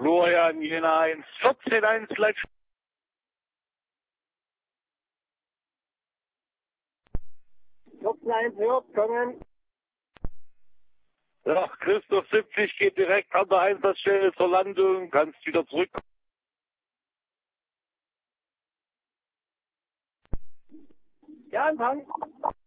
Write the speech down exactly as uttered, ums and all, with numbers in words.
Florian Jena eins, vierzehn eins, Leitsch. vierzehn eins hört, kommen. Ja, Christoph siebzig geht direkt an der Einsatzstelle zur Landung, kannst wieder zurück. Ja, Empfang.